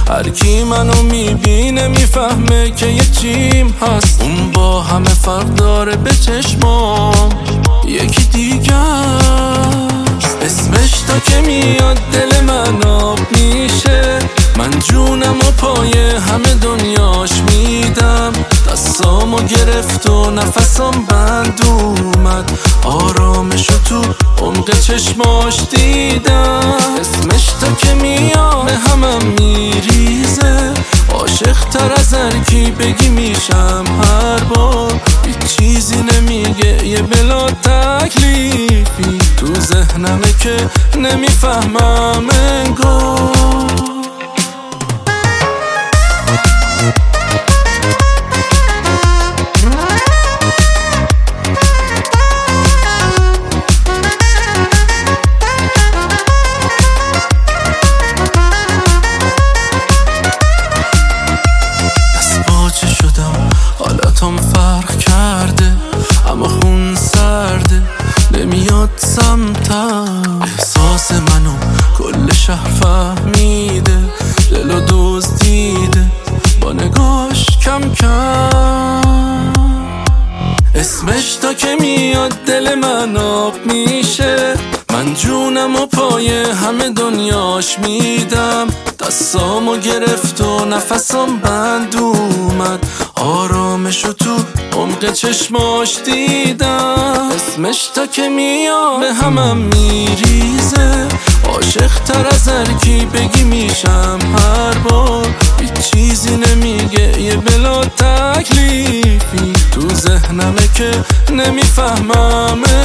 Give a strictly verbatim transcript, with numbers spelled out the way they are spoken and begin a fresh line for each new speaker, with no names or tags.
هر کی منو میبینه میفهمه که یه چیم هست. اون با همه فرق داره به چشمام یکی دیگه، اسمش تا که میاد دل من آب میشه. من جونم و پای همه دنیاش میدم. دستامو گرفت و نفسام بند اومد، آرامشو تو عمق چشماش دیدم. اسمش تا که میاد به همم میریزه، عاشق تر از هر کی بگی میشم هر بار. هیچ چیزی نمیگه یه بلا تکلیفی تو ذهنمه که نمیفهمم انگار. حالتم فرق کرده اما خون سرده، نمیاد سمتم. احساس منو کل شهر فهمیده، دلو دزدیده با نگاش کم کم. اسمش تا که میاد دل من آب میشه. من جونم و پای همه دنیاش میدم. دستامو گرفت و نفسام بند اومد، آرامشو تو عمق چشماش دیدم. اسمش تا که میاد به همم میریزه، عاشق تر از هر کی بگی میشم هر بار. هیچ چیزی نمیگه یه بلا تکلیفی تو ذهنمه که نمیفهمم